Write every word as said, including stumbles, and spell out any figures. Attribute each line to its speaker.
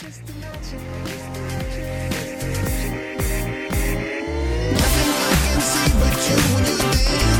Speaker 1: Nothing I can see but you when you dance.